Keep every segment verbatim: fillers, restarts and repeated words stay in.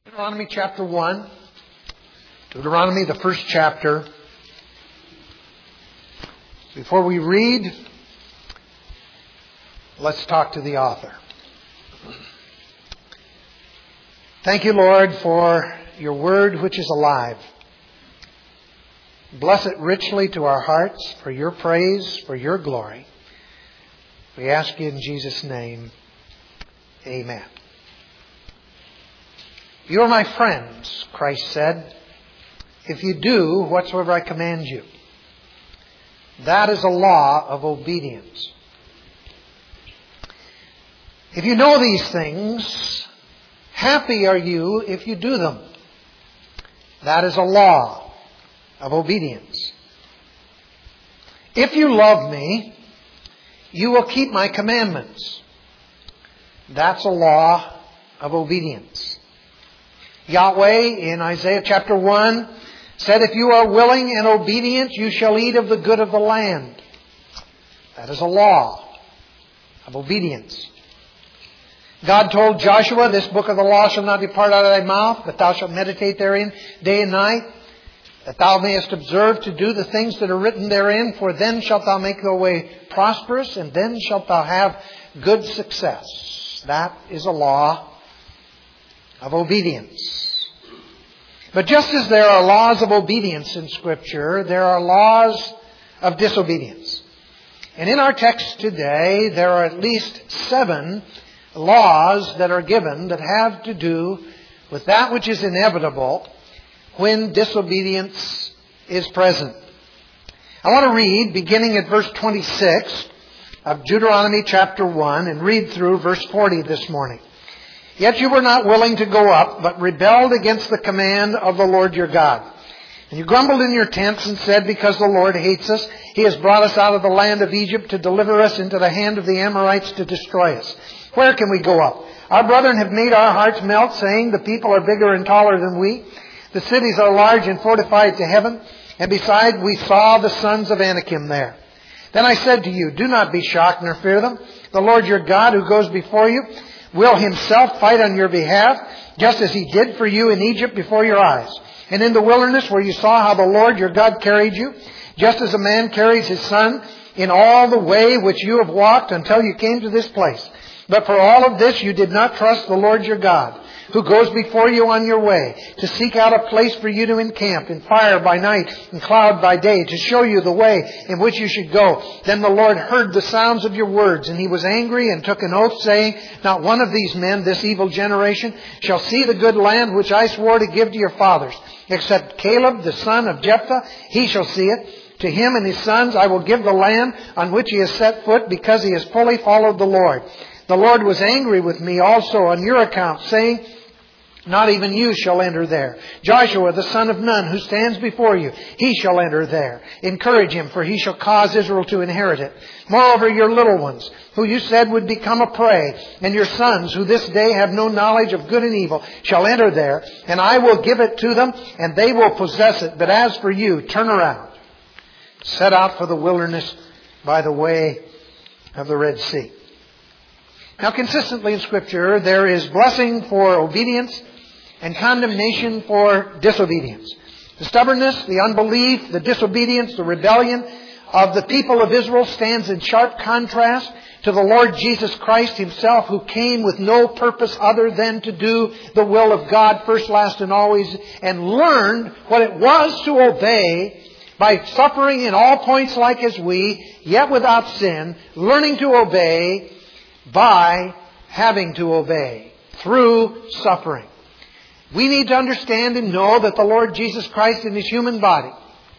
Deuteronomy chapter one. Deuteronomy, the first chapter. Before we read, let's talk to the author. Thank you, Lord, for your word which is alive. Bless it richly to our hearts for your praise, for your glory. We ask you in Jesus' name. Amen. You are my friends, Christ said, if you do whatsoever I command you. That is a law of obedience. If you know these things, happy are you if you do them. That is a law of obedience. If you love me, you will keep my commandments. That's a law of obedience. Yahweh in Isaiah chapter one said, if you are willing and obedient, you shall eat of the good of the land. That is a law of obedience. God told Joshua, this book of the law shall not depart out of thy mouth, but thou shalt meditate therein day and night, that thou mayest observe to do the things that are written therein, for then shalt thou make thy way prosperous, and then shalt thou have good success. That is a law of obedience. But just as there are laws of obedience in Scripture, there are laws of disobedience. And in our text today, there are at least seven laws that are given that have to do with that which is inevitable when disobedience is present. I want to read, beginning at verse twenty-six of Deuteronomy chapter one, and read through verse forty this morning. Yet you were not willing to go up, but rebelled against the command of the Lord your God. And you grumbled in your tents and said, because the Lord hates us, He has brought us out of the land of Egypt to deliver us into the hand of the Amorites to destroy us. Where can we go up? Our brethren have made our hearts melt, saying, the people are bigger and taller than we. The cities are large and fortified to heaven. And beside, we saw the sons of Anakim there. Then I said to you, do not be shocked nor fear them. The Lord your God who goes before you will Himself fight on your behalf, just as He did for you in Egypt before your eyes. And in the wilderness where you saw how the Lord your God carried you, just as a man carries his son, in all the way which you have walked until you came to this place. But for all of this you did not trust the Lord your God, who goes before you on your way, to seek out a place for you to encamp, in fire by night and cloud by day, to show you the way in which you should go. Then the Lord heard the sounds of your words, and He was angry and took an oath, saying, not one of these men, this evil generation, shall see the good land which I swore to give to your fathers, except Caleb the son of Jephthah, he shall see it. To him and his sons I will give the land on which he has set foot, because he has fully followed the Lord. The Lord was angry with me also on your account, saying, not even you shall enter there. Joshua the son of Nun, who stands before you, he shall enter there. Encourage him, for he shall cause Israel to inherit it. Moreover, your little ones, who you said would become a prey, and your sons, who this day have no knowledge of good and evil, shall enter there, and I will give it to them, and they will possess it. But as for you, turn around. Set out for the wilderness by the way of the Red Sea. Now, consistently in Scripture, there is blessing for obedience and condemnation for disobedience. The stubbornness, the unbelief, the disobedience, the rebellion of the people of Israel stands in sharp contrast to the Lord Jesus Christ Himself, who came with no purpose other than to do the will of God first, last, and always, and learned what it was to obey by suffering in all points like as we, yet without sin, learning to obey by having to obey through suffering. We need to understand and know that the Lord Jesus Christ in His human body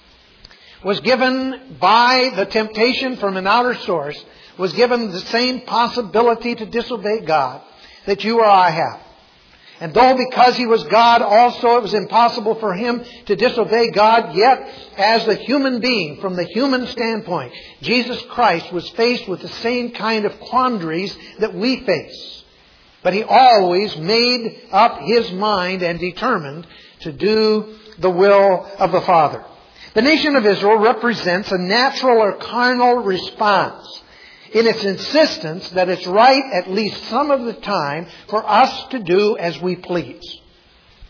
was given by the temptation from an outer source, was given the same possibility to disobey God that you or I have. And though because He was God also it was impossible for Him to disobey God, yet as the human being, from the human standpoint, Jesus Christ was faced with the same kind of quandaries that we face. But He always made up His mind and determined to do the will of the Father. The nation of Israel represents a natural or carnal response in its insistence that it's right at least some of the time for us to do as we please.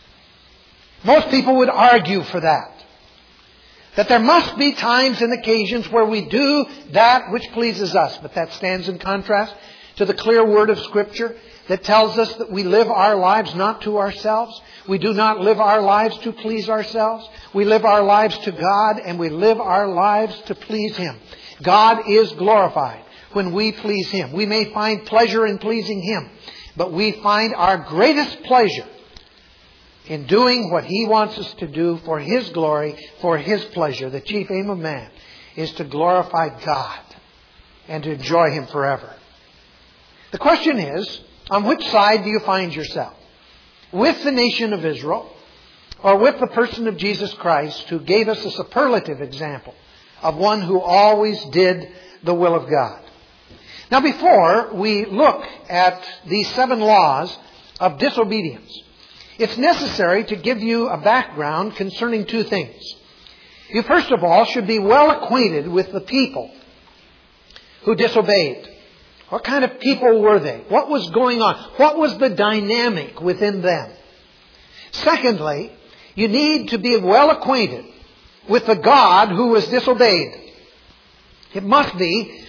Most people would argue for that. That there must be times and occasions where we do that which pleases us. But that stands in contrast to the clear word of Scripture that tells us that we live our lives not to ourselves. We do not live our lives to please ourselves. We live our lives to God, and we live our lives to please Him. God is glorified when we please Him. We may find pleasure in pleasing Him, but we find our greatest pleasure in doing what He wants us to do for His glory, for His pleasure. The chief aim of man is to glorify God and to enjoy Him forever. The question is, on which side do you find yourself? With the nation of Israel, or with the person of Jesus Christ, who gave us a superlative example of one who always did the will of God? Now, before we look at these seven laws of disobedience, it's necessary to give you a background concerning two things. You, first of all, should be well acquainted with the people who disobeyed. What kind of people were they? What was going on? What was the dynamic within them? Secondly, you need to be well acquainted with the God who was disobeyed. It must be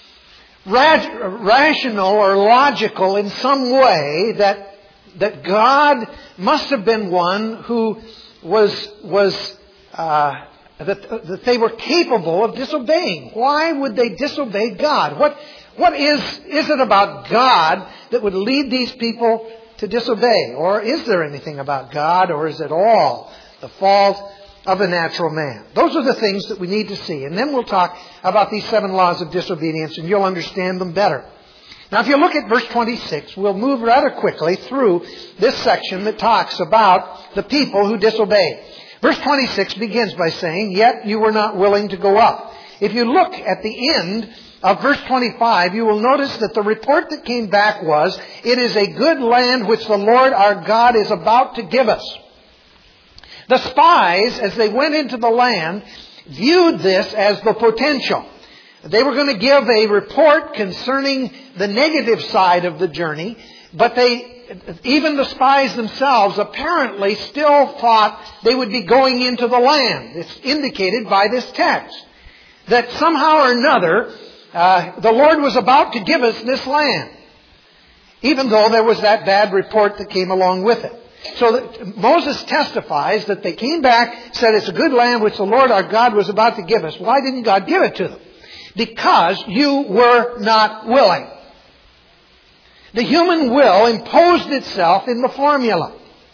rational or logical in some way that, that God must have been one who was, was uh, that, that they were capable of disobeying. Why would they disobey God? What What is, is it about God that would lead these people to disobey? Or is there anything about God, or is it all the fault of the natural man? Those are the things that we need to see. And then we'll talk about these seven laws of disobedience, and you'll understand them better. Now, if you look at verse twenty-six, we'll move rather quickly through this section that talks about the people who disobeyed. Verse twenty-six begins by saying, "Yet you were not willing to go up." If you look at the end of verse twenty-five, you will notice that the report that came back was, "It is a good land which the Lord our God is about to give us." The spies, as they went into the land, viewed this as the potential. They were going to give a report concerning the negative side of the journey, but they, even the spies themselves, apparently still thought they would be going into the land. It's indicated by this text that somehow or another, Uh, the Lord was about to give us this land, even though there was that bad report that came along with it. So that Moses testifies that they came back, said it's a good land which the Lord our God was about to give us. Why didn't God give it to them? Because you were not willing. The human will imposed itself in the formula.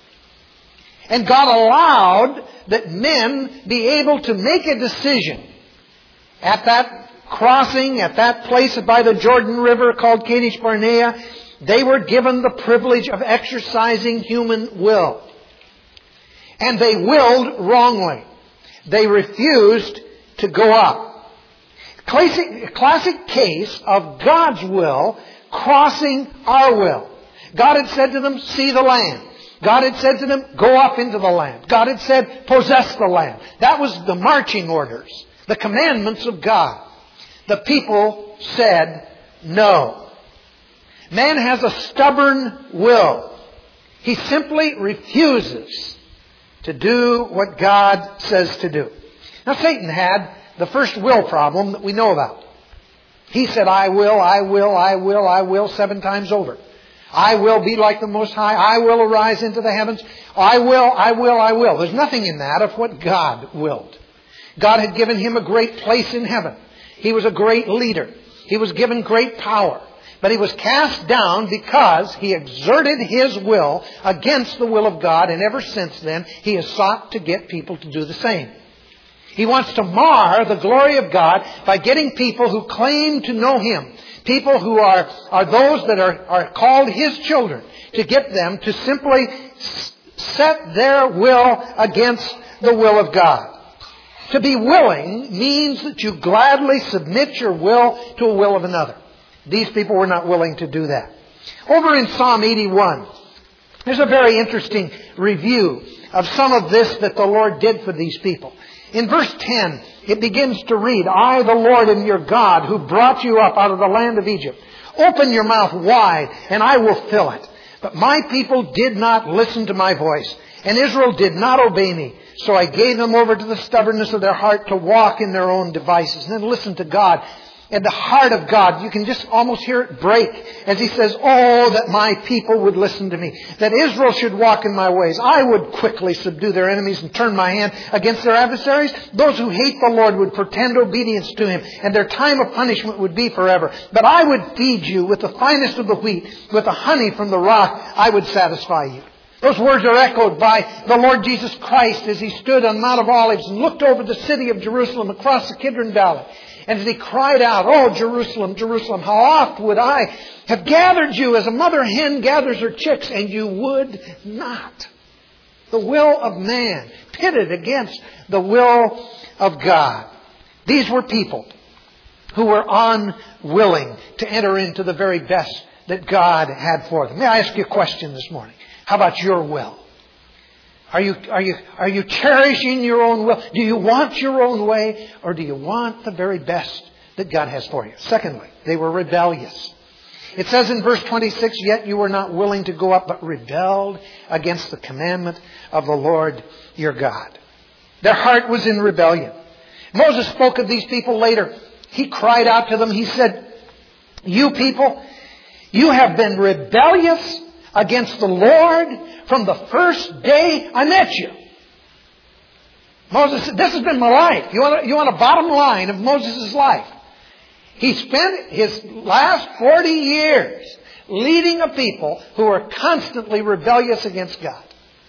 And God allowed that men be able to make a decision at that crossing, at that place by the Jordan River called Kadesh Barnea. They were given the privilege of exercising human will. And they willed wrongly. They refused to go up. Classic, classic case of God's will crossing our will. God had said to them, see the land. God had said to them, go up into the land. God had said, possess the land. That was the marching orders, the commandments of God. The people said no. Man has a stubborn will. He simply refuses to do what God says to do. Now, Satan had the first will problem that we know about. He said, I will, I will, I will, I will, seven times over. I will be like the Most High. I will arise into the heavens. I will, I will, I will. There's nothing in that of what God willed. God had given him a great place in heaven. He was a great leader. He was given great power. But he was cast down because he exerted his will against the will of God. And ever since then, he has sought to get people to do the same. He wants to mar the glory of God by getting people who claim to know Him. People who are, are those that are, are called His children. To get them to simply set their will against the will of God. To be willing means that you gladly submit your will to a will of another. These people were not willing to do that. Over in Psalm eighty-one, there's a very interesting review of some of this that the Lord did for these people. In verse ten, it begins to read, I, the Lord, am your God, who brought you up out of the land of Egypt. Open your mouth wide, and I will fill it. But my people did not listen to my voice, and Israel did not obey me. So I gave them over to the stubbornness of their heart to walk in their own devices. And then listen to God. And the heart of God, you can just almost hear it break as He says, oh, that my people would listen to me. That Israel should walk in my ways. I would quickly subdue their enemies and turn my hand against their adversaries. Those who hate the Lord would pretend obedience to Him, and their time of punishment would be forever. But I would feed you with the finest of the wheat, with the honey from the rock. I would satisfy you. Those words are echoed by the Lord Jesus Christ as He stood on Mount of Olives and looked over the city of Jerusalem across the Kidron Valley. And as He cried out, oh, Jerusalem, Jerusalem, how oft would I have gathered you as a mother hen gathers her chicks, and you would not. The will of man pitted against the will of God. These were people who were unwilling to enter into the very best that God had for them. May I ask you a question this morning? How about your will? Are you, are you, are you cherishing your own will? Do you want your own way, or do you want the very best that God has for you? Secondly, they were rebellious. It says in verse twenty-six, yet you were not willing to go up, but rebelled against the commandment of the Lord your God. Their heart was in rebellion. Moses spoke of these people later. He cried out to them. He said, you people, you have been rebellious against the Lord from the first day I met you. Moses said, this has been my life. You want, a, you want a bottom line of Moses' life? He spent his last forty years leading a people who are constantly rebellious against God.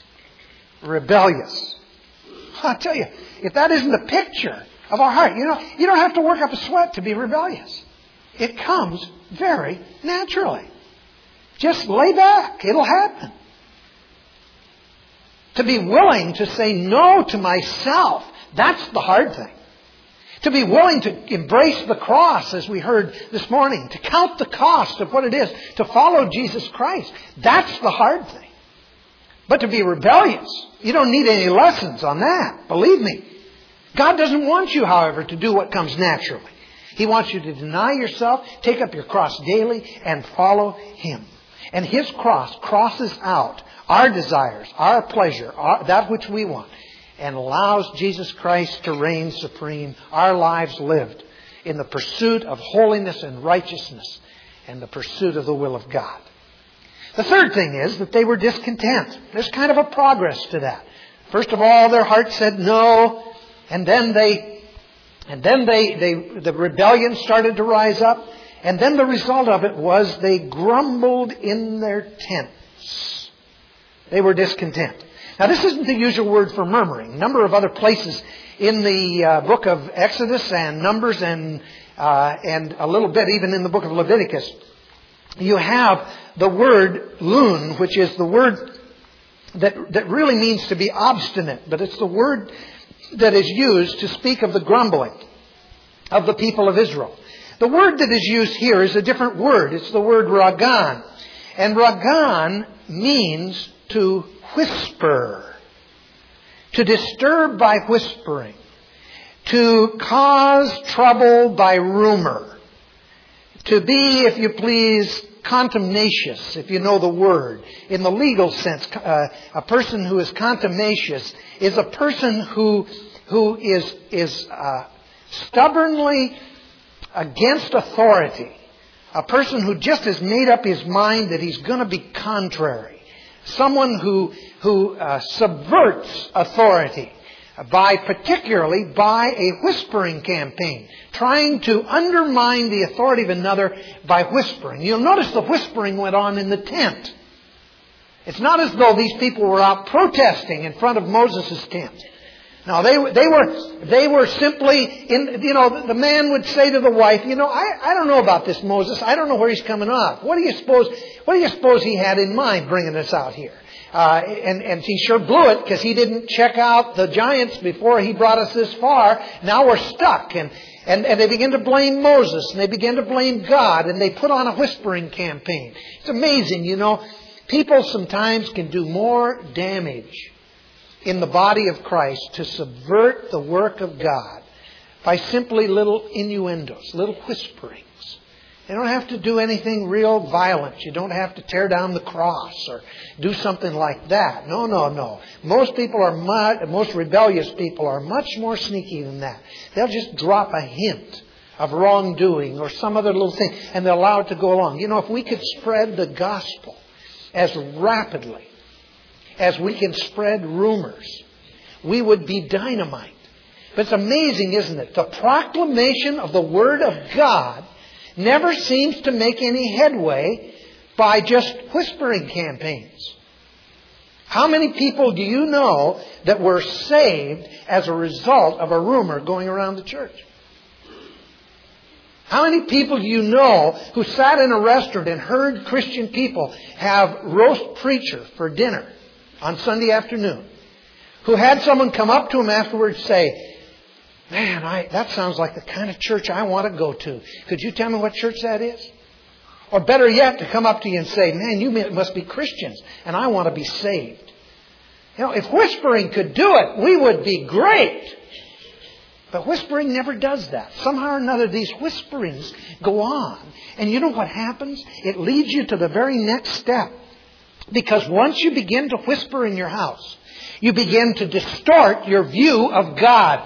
Rebellious. I'll tell you, if that isn't a picture of our heart, you know, you don't have to work up a sweat to be rebellious. It comes very naturally. Just lay back. It'll happen. To be willing to say no to myself, that's the hard thing. To be willing to embrace the cross, as we heard this morning, to count the cost of what it is to follow Jesus Christ, that's the hard thing. But to be rebellious, you don't need any lessons on that. Believe me. God doesn't want you, however, to do what comes naturally. He wants you to deny yourself, take up your cross daily, and follow Him. And His cross crosses out our desires, our pleasure, our, that which we want, and allows Jesus Christ to reign supreme. Our lives lived in the pursuit of holiness and righteousness and the pursuit of the will of God. The third thing is that they were discontent. There's kind of a progress to that. First of all, their heart said no, and then they, and then they, they, the rebellion started to rise up. And then the result of it was they grumbled in their tents. They were discontent. Now, this isn't the usual word for murmuring. A number of other places in the uh, book of Exodus and Numbers and uh, and a little bit even in the book of Leviticus, you have the word lun, which is the word that, that really means to be obstinate. But it's the word that is used to speak of the grumbling of the people of Israel. The word that is used here is a different word. It's the word ragan. And ragan means to whisper, to disturb by whispering, to cause trouble by rumor, to be, if you please, contumacious, if you know the word. In the legal sense, uh, a person who is contumacious is a person who who is is uh, stubbornly against authority. A person who just has made up his mind that he's going to be contrary. Someone who who uh, subverts authority by particularly by a whispering campaign, trying to undermine the authority of another by whispering. You'll notice the whispering went on in the tent. It's not as though these people were out protesting in front of Moses' tent. No, they they were they were simply in. You know, the man would say to the wife, "You know, I, I don't know about this Moses. I don't know where he's coming off. What do you suppose? What do you suppose he had in mind bringing us out here?" Uh, and and he sure blew it because he didn't check out the giants before he brought us this far. Now we're stuck, and and and they begin to blame Moses, and they begin to blame God, and they put on a whispering campaign. It's amazing, you know. People sometimes can do more damage in the body of Christ to subvert the work of God by simply little innuendos, little whisperings. You don't have to do anything real violent. You don't have to tear down the cross or do something like that. No, no, no. Most people are much, most rebellious people are much more sneaky than that. They'll just drop a hint of wrongdoing or some other little thing, and they'll allow it to go along. You know, if we could spread the gospel as rapidly as we can spread rumors, we would be dynamite. But it's amazing, isn't it? The proclamation of the Word of God never seems to make any headway by just whispering campaigns. How many people do you know that were saved as a result of a rumor going around the church? How many people do you know who sat in a restaurant and heard Christian people have roast preacher for dinner on Sunday afternoon, who had someone come up to him afterwards and say, man, I, that sounds like the kind of church I want to go to. Could you tell me what church that is? Or better yet, to come up to you and say, man, you must be Christians, and I want to be saved. You know, if whispering could do it, we would be great. But whispering never does that. Somehow or another, these whisperings go on. And you know what happens? It leads you to the very next step. Because once you begin to whisper in your house, you begin to distort your view of God.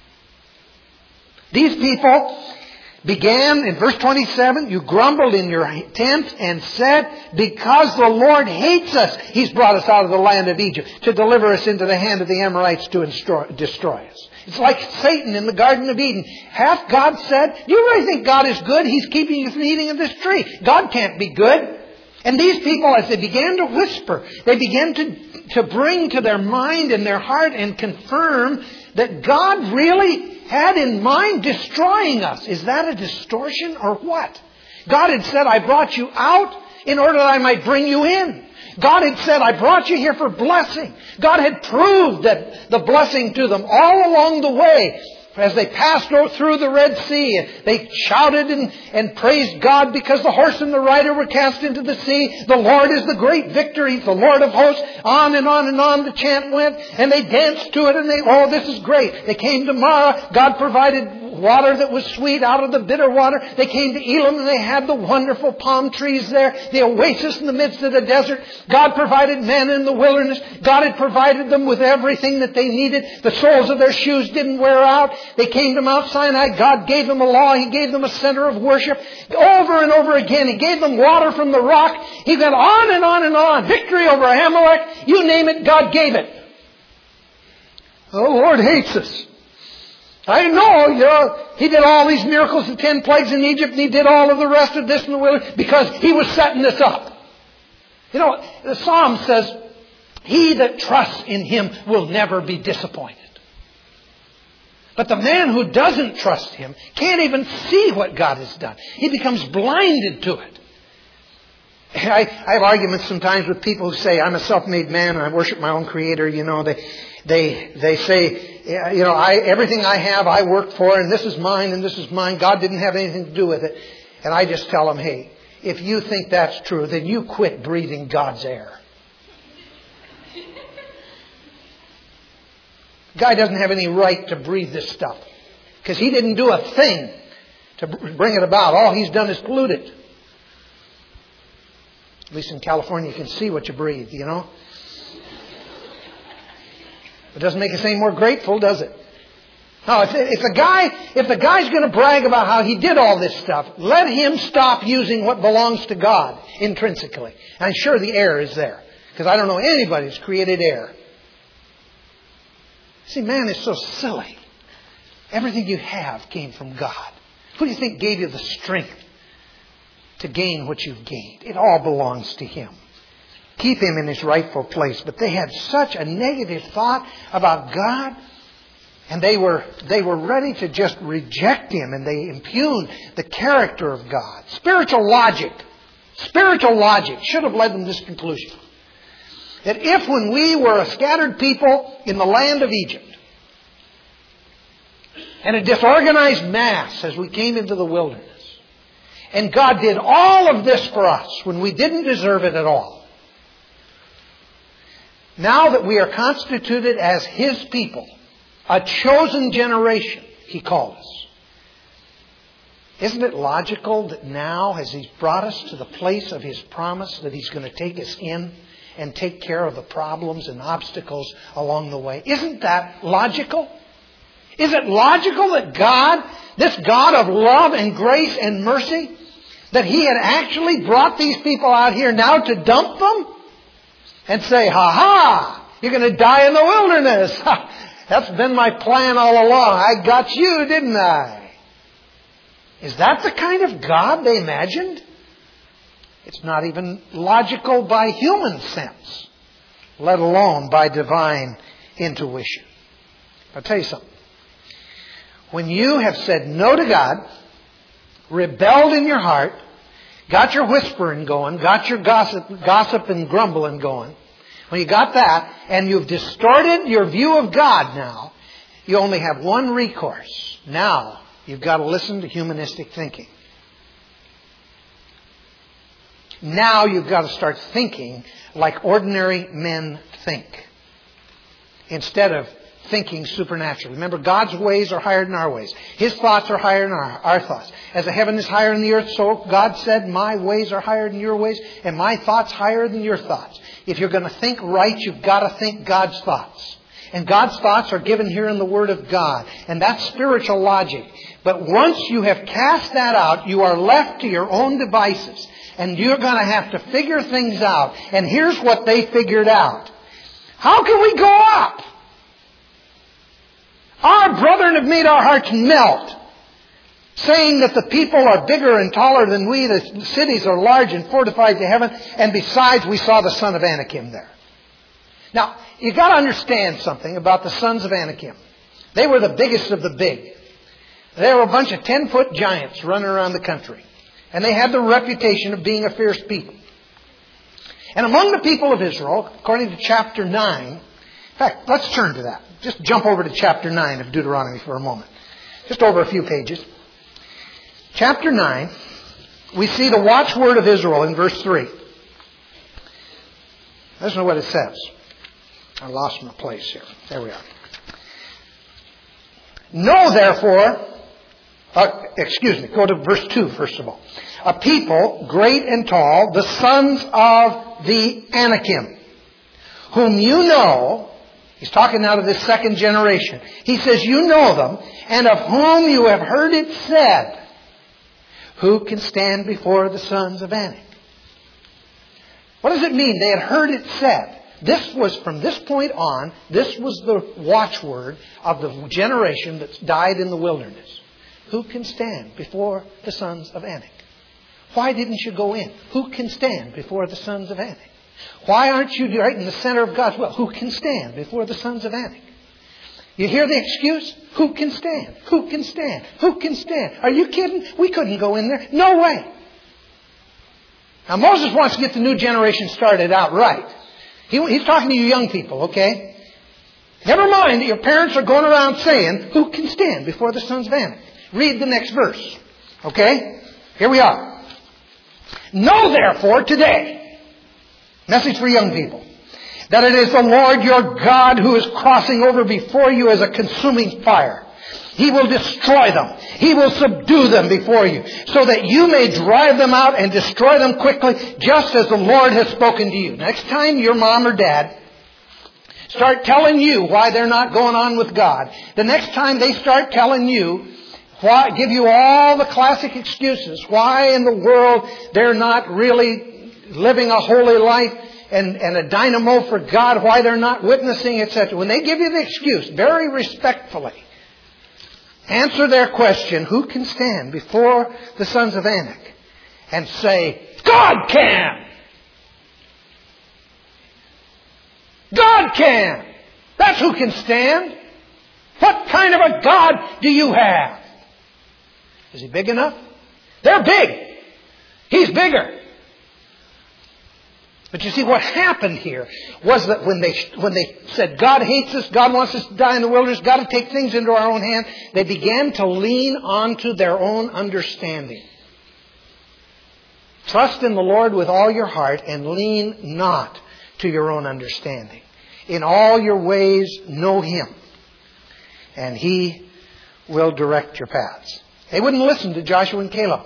These people began in verse twenty-seven, you grumbled in your tent and said, because the Lord hates us, He's brought us out of the land of Egypt to deliver us into the hand of the Amorites to destroy us. It's like Satan in the Garden of Eden. Hath God said, you really think God is good? He's keeping you from eating of this tree. God can't be good. And these people, as they began to whisper, they began to, to bring to their mind and their heart and confirm that God really had in mind destroying us. Is that a distortion or what? God had said, I brought you out in order that I might bring you in. God had said, I brought you here for blessing. God had proved that the blessing to them all along the way. As they passed through the Red Sea, they shouted and, and praised God because the horse and the rider were cast into the sea. The Lord is the great victor. He's the Lord of hosts. On and on and on the chant went. And they danced to it and they, oh, this is great. They came to Marah. God provided water that was sweet out of the bitter water. They came to Elim and they had the wonderful palm trees there. The oasis in the midst of the desert. God provided manna in the wilderness. God had provided them with everything that they needed. The soles of their shoes didn't wear out. They came to Mount Sinai. God gave them a law. He gave them a center of worship. Over and over again, He gave them water from the rock. He went on and on and on. Victory over Amalek. You name it, God gave it. The Lord hates us. I know, you know, He did all these miracles, the ten plagues in Egypt, and He did all of the rest of this in the wilderness because He was setting this up. You know, the Psalm says, he that trusts in Him will never be disappointed. But the man who doesn't trust Him can't even see what God has done. He becomes blinded to it. I, I have arguments sometimes with people who say, I'm a self-made man and I worship my own Creator. You know, they they they say, you know, I everything I have I worked for and this is mine and this is mine. God didn't have anything to do with it. And I just tell them, hey, if you think that's true, then you quit breathing God's air. Guy doesn't have any right to breathe this stuff. Because He didn't do a thing to bring it about. All He's done is pollute it. At least in California you can see what you breathe, you know. It doesn't make us any more grateful, does it? No, if, if the guy, if the guy's going to brag about how he did all this stuff, let him stop using what belongs to God intrinsically. I'm sure the air is there. Because I don't know anybody who's created air. See, man is so silly. Everything you have came from God. Who do you think gave you the strength to gain what you've gained? It all belongs to Him. Keep Him in His rightful place. But they had such a negative thought about God, and they were they were ready to just reject Him, and they impugned the character of God. Spiritual logic, spiritual logic should have led them to this conclusion. That if when we were a scattered people in the land of Egypt, and a disorganized mass as we came into the wilderness, and God did all of this for us when we didn't deserve it at all, now that we are constituted as His people, a chosen generation, He called us. Isn't it logical that now, as He's brought us to the place of His promise, that He's going to take us in and take care of the problems and obstacles along the way? Isn't that logical? Is it logical that God, this God of love and grace and mercy, that He had actually brought these people out here now to dump them and say, ha ha, you're going to die in the wilderness. That's been my plan all along. I got you, didn't I? Is that the kind of God they imagined? It's not even logical by human sense, let alone by divine intuition. I'll tell you something. When you have said no to God, rebelled in your heart, got your whispering going, got your gossip, gossip and grumbling going, when you got that, and you've distorted your view of God now, you only have one recourse. Now, you've got to listen to humanistic thinking. Now you've got to start thinking like ordinary men think, instead of thinking supernaturally. Remember, God's ways are higher than our ways. His thoughts are higher than our, our thoughts. As the heaven is higher than the earth, so God said, my ways are higher than your ways, and my thoughts higher than your thoughts. If you're going to think right, you've got to think God's thoughts. And God's thoughts are given here in the Word of God. And that's spiritual logic. But once you have cast that out, you are left to your own devices. And you're going to have to figure things out. And here's what they figured out. How can we go up? Our brethren have made our hearts melt, saying that the people are bigger and taller than we, the cities are large and fortified to heaven, and besides we saw the son of Anakim there. Now, you've got to understand something about the sons of Anakim. They were the biggest of the big. They were a bunch of ten-foot giants running around the country. And they had the reputation of being a fierce people. And among the people of Israel, according to chapter nine, in fact, let's turn to that. Just jump over to chapter nine of Deuteronomy for a moment. Just over a few pages. Chapter nine, we see the watchword of Israel in verse three. Listen to what it says. I lost my place here. There we are. Know therefore, uh, excuse me, go to verse two first of all. A people, great and tall, the sons of the Anakim, whom you know, he's talking now to this second generation. He says, you know them, and of whom you have heard it said, who can stand before the sons of Anak? What does it mean? They had heard it said. This was, from this point on, this was the watchword of the generation that died in the wilderness. Who can stand before the sons of Anak? Why didn't you go in? Who can stand before the sons of Anak? Why aren't you right in the center of God's will? Who can stand before the sons of Anak? You hear the excuse? Who can stand? Who can stand? Who can stand? Are you kidding? We couldn't go in there. No way. Now Moses wants to get the new generation started out right. He, he's talking to you young people, okay? Never mind that your parents are going around saying, who can stand before the sons of Anak? Read the next verse. Okay? Here we are. Know therefore today, message for young people, that it is the Lord your God who is crossing over before you as a consuming fire. He will destroy them. He will subdue them before you, so that you may drive them out and destroy them quickly, just as the Lord has spoken to you. Next time your mom or dad start telling you why they're not going on with God, the next time they start telling you, why, give you all the classic excuses, why in the world they're not really living a holy life and, and a dynamo for God, why they're not witnessing, et cetera. When they give you the excuse, very respectfully, answer their question, who can stand before the sons of Anak, and say, God can! God can! That's who can stand! What kind of a God do you have? Is He big enough? They're big. He's bigger. But you see, what happened here was that when they when they said, God hates us, God wants us to die in the wilderness, got to take things into our own hand, they began to lean onto their own understanding. Trust in the Lord with all your heart and lean not to your own understanding. In all your ways, know Him, and He will direct your paths. They wouldn't listen to Joshua and Caleb.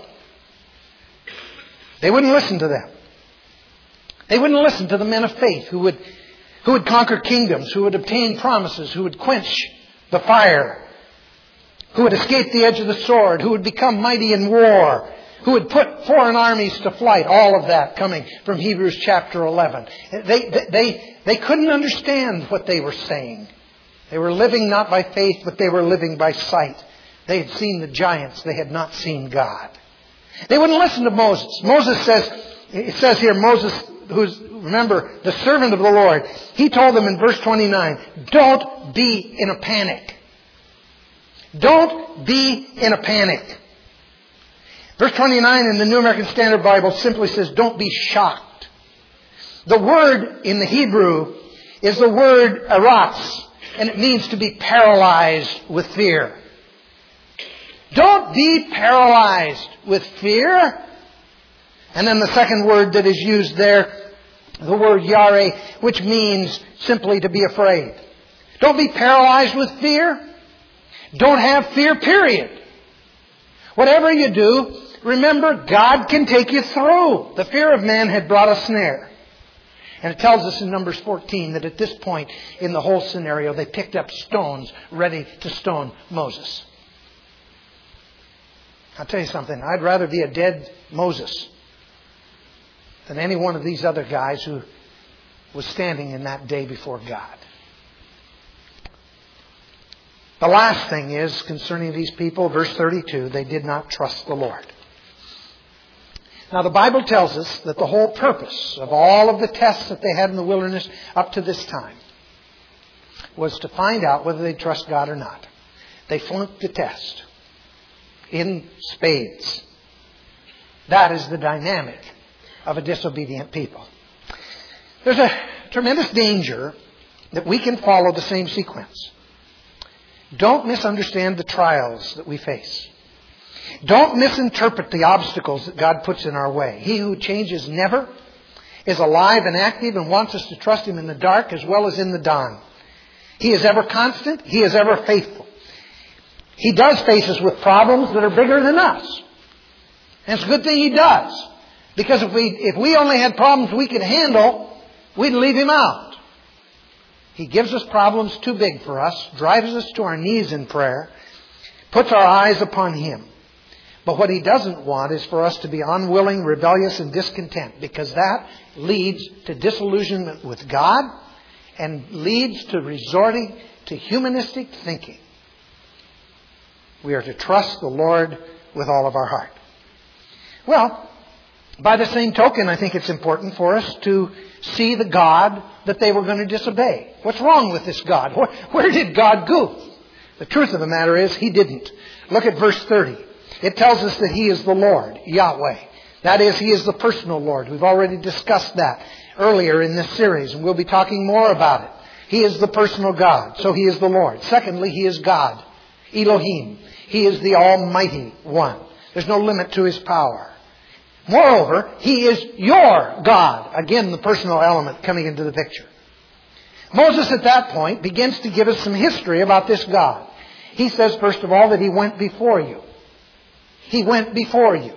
They wouldn't listen to them. They wouldn't listen to the men of faith who would, who would conquer kingdoms, who would obtain promises, who would quench the fire, who would escape the edge of the sword, who would become mighty in war, who would put foreign armies to flight. All of that coming from Hebrews chapter eleven. They, they, they, they couldn't understand what they were saying. They were living not by faith, but they were living by sight. They had seen the giants. They had not seen God. They wouldn't listen to Moses. Moses says, it says here, Moses, who's, remember, the servant of the Lord, he told them in verse twenty-nine, don't be in a panic. Don't be in a panic. Verse twenty-nine in the New American Standard Bible simply says, don't be shocked. The word in the Hebrew is the word aratz, and it means to be paralyzed with fear. Don't be paralyzed with fear. And then the second word that is used there, the word yare, which means simply to be afraid. Don't be paralyzed with fear. Don't have fear, period. Whatever you do, remember, God can take you through. The fear of man had brought a snare. And it tells us in Numbers fourteen that at this point in the whole scenario, they picked up stones ready to stone Moses. I'll tell you something. I'd rather be a dead Moses than any one of these other guys who was standing in that day before God. The last thing is concerning these people, verse thirty-two, they did not trust the Lord. Now the Bible tells us that the whole purpose of all of the tests that they had in the wilderness up to this time was to find out whether they trust God or not. They flunked the test in spades. That is the dynamic of a disobedient people. There's a tremendous danger that we can follow the same sequence. Don't misunderstand the trials that we face. Don't misinterpret the obstacles that God puts in our way. He who changes never is alive and active and wants us to trust Him in the dark as well as in the dawn. He is ever constant. He is ever faithful. He does face us with problems that are bigger than us. And it's a good thing He does. Because if we, if we only had problems we could handle, we'd leave Him out. He gives us problems too big for us, drives us to our knees in prayer, puts our eyes upon Him. But what He doesn't want is for us to be unwilling, rebellious, and discontent, because that leads to disillusionment with God and leads to resorting to humanistic thinking. We are to trust the Lord with all of our heart. Well, by the same token, I think it's important for us to see the God that they were going to disobey. What's wrong with this God? Where, where did God goof? The truth of the matter is, He didn't. Look at verse thirty. It tells us that He is the Lord, Yahweh. That is, He is the personal Lord. We've already discussed that earlier in this series, and we'll be talking more about it. He is the personal God, so He is the Lord. Secondly, He is God, Elohim. He is the Almighty One. There's no limit to His power. Moreover, He is your God. Again, the personal element coming into the picture. Moses at that point begins to give us some history about this God. He says, first of all, that He went before you. He went before you.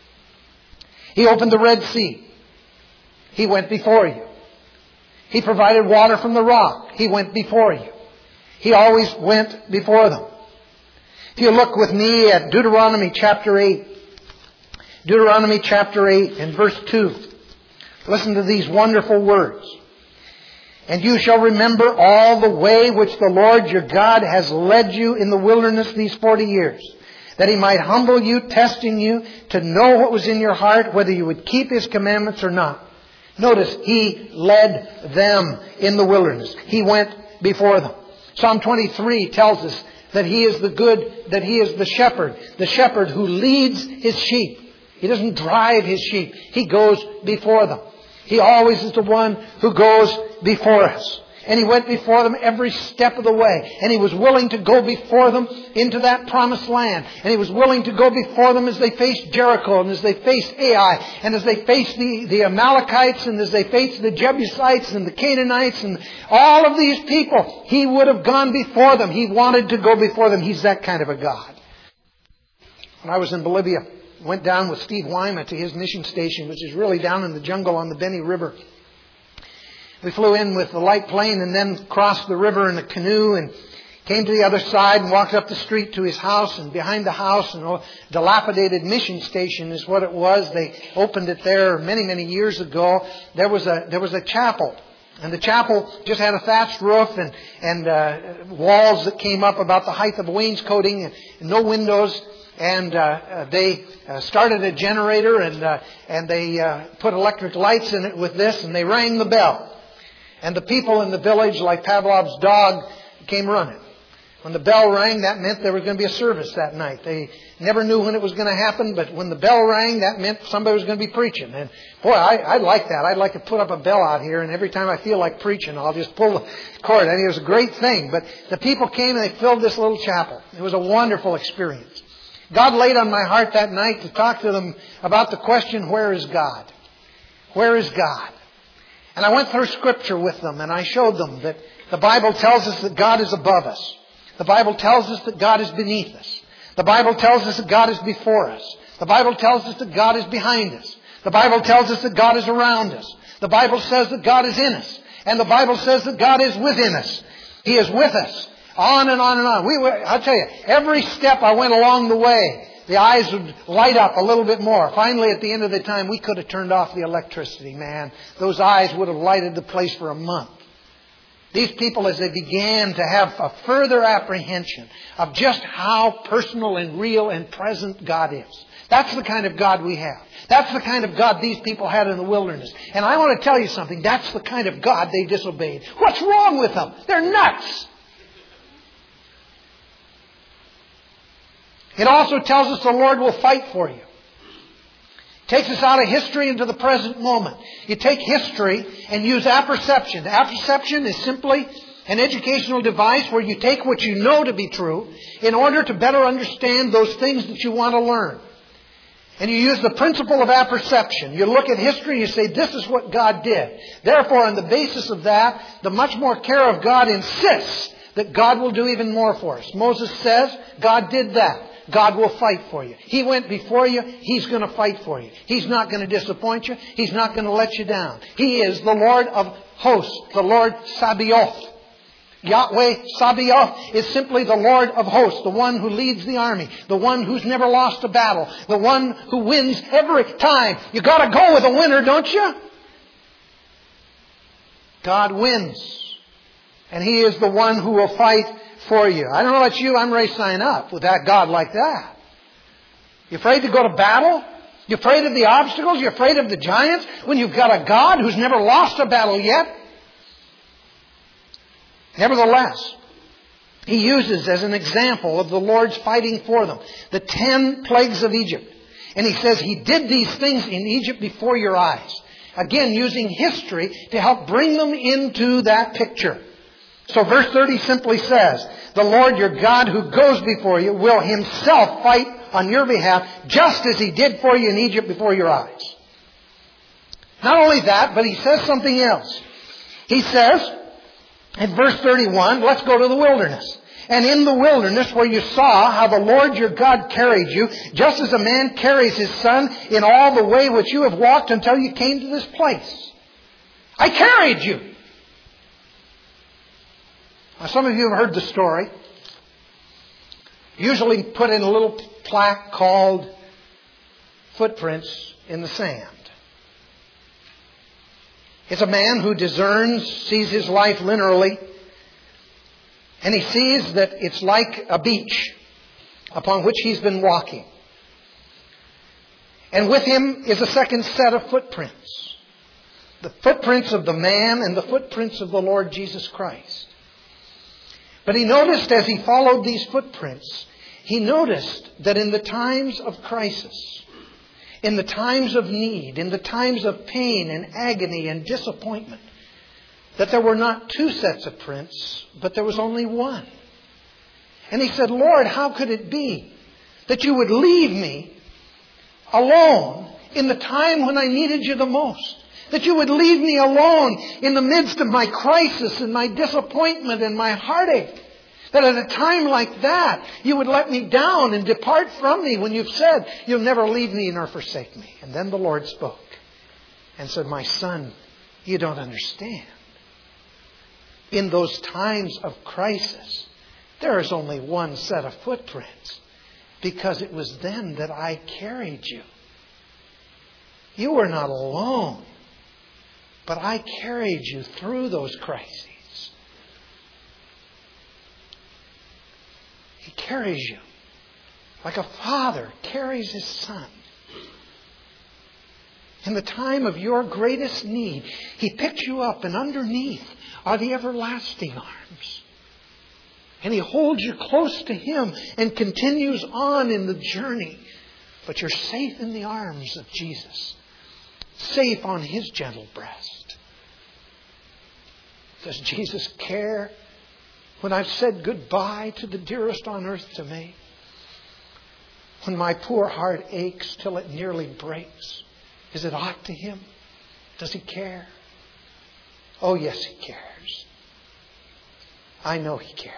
He opened the Red Sea. He went before you. He provided water from the rock. He went before you. He always went before them. If you look with me at Deuteronomy chapter eight, Deuteronomy chapter eight and verse two. Listen to these wonderful words. And you shall remember all the way which the Lord your God has led you in the wilderness these forty years, that He might humble you, testing you to know what was in your heart, whether you would keep His commandments or not. Notice, He led them in the wilderness. He went before them. Psalm twenty-three tells us that He is the good, that He is the shepherd, the shepherd who leads His sheep. He doesn't drive His sheep. He goes before them. He always is the one who goes before us. And He went before them every step of the way. And He was willing to go before them into that promised land. And He was willing to go before them as they faced Jericho and as they faced Ai and as they faced the, the Amalekites and as they faced the Jebusites and the Canaanites and all of these people. He would have gone before them. He wanted to go before them. He's that kind of a God. when I was in Bolivia, went down with Steve Wyma to his mission station, which is really down in the jungle on the Beni River. We flew in with the light plane and then crossed the river in a canoe and came to the other side and walked up the street to his house. And behind the house, a dilapidated mission station is what it was. They opened it there many, many years ago. There was a there was a chapel. And the chapel just had a thatched roof and, and uh, walls that came up about the height of wainscoting and, and no windows. And uh, uh, they uh, started a generator and uh, and they uh, put electric lights in it with this, and they rang the bell. And the people in the village, like Pavlov's dog, came running. When the bell rang, that meant there was going to be a service that night. They never knew when it was going to happen, but when the bell rang, that meant somebody was going to be preaching. And boy, I, I'd like that. I'd like to put up a bell out here, and every time I feel like preaching, I'll just pull the cord. I mean, it was a great thing. But the people came and they filled this little chapel. It was a wonderful experience. God laid on my heart that night to talk to them about the question, where is God? Where is God? And I went through Scripture with them, and I showed them that the Bible tells us that God is above us. The Bible tells us that God is beneath us. The Bible tells us that God is before us. The Bible tells us that God is behind us. The Bible tells us that God is around us. The Bible says that God is in us. And the Bible says that God is within us. He is with us. On and on and on. We were, I'll tell you, every step I went along the way, the eyes would light up a little bit more. Finally, at the end of the time, we could have turned off the electricity, man. Those eyes would have lighted the place for a month. These people, as they began to have a further apprehension of just how personal and real and present God is. That's the kind of God we have. That's the kind of God these people had in the wilderness. And I want to tell you something. That's the kind of God they disobeyed. What's wrong with them? They're nuts. It also tells us the Lord will fight for you. Takes us out of history into the present moment. You take history and use apperception. Apperception is simply an educational device where you take what you know to be true in order to better understand those things that you want to learn. And you use the principle of apperception. You look at history and you say, this is what God did. Therefore, on the basis of that, the much more care of God insists that God will do even more for us. Moses says, God did that. God will fight for you. He went before you. He's going to fight for you. He's not going to disappoint you. He's not going to let you down. He is the Lord of hosts, the Lord Sabaoth. Yahweh Sabaoth is simply the Lord of hosts, the one who leads the army, the one who's never lost a battle, the one who wins every time. You got to go with a winner, don't you? God wins. And He is the one who will fight for you. I don't know about you, I'm ready to sign up with that God like that. You afraid to go to battle? You afraid of the obstacles? You afraid of the giants? When you've got a God who's never lost a battle yet? Nevertheless, He uses as an example of the Lord's fighting for them the ten plagues of Egypt. And He says He did these things in Egypt before your eyes. Again, using history to help bring them into that picture. So verse thirty simply says, the Lord your God who goes before you will Himself fight on your behalf, just as He did for you in Egypt before your eyes. Not only that, but He says something else. He says, in verse thirty-one, let's go to the wilderness. And in the wilderness where you saw how the Lord your God carried you, just as a man carries his son in all the way which you have walked until you came to this place. I carried you. Now, some of you have heard the story. Usually put in a little plaque called Footprints in the Sand. It's a man who discerns, sees his life linearly, and he sees that it's like a beach upon which he's been walking. And with him is a second set of footprints. The footprints of the man and the footprints of the Lord Jesus Christ. But he noticed as he followed these footprints, he noticed that in the times of crisis, in the times of need, in the times of pain and agony and disappointment, that there were not two sets of prints, but there was only one. And he said, Lord, how could it be that you would leave me alone in the time when I needed you the most? That you would leave me alone in the midst of my crisis and my disappointment and my heartache. That at a time like that, you would let me down and depart from me when you've said, you'll never leave me nor forsake me. And then the Lord spoke and said, my son, you don't understand. In those times of crisis, there is only one set of footprints, because it was then that I carried you. You were not alone, but I carried you through those crises. He carries you like a father carries his son. In the time of your greatest need, He picked you up, and underneath are the everlasting arms. And He holds you close to Him and continues on in the journey. But you're safe in the arms of Jesus. Safe on His gentle breast. Does Jesus care when I've said goodbye to the dearest on earth to me? When my poor heart aches till it nearly breaks? Is it aught to Him? Does He care? Oh, yes, He cares. I know He cares.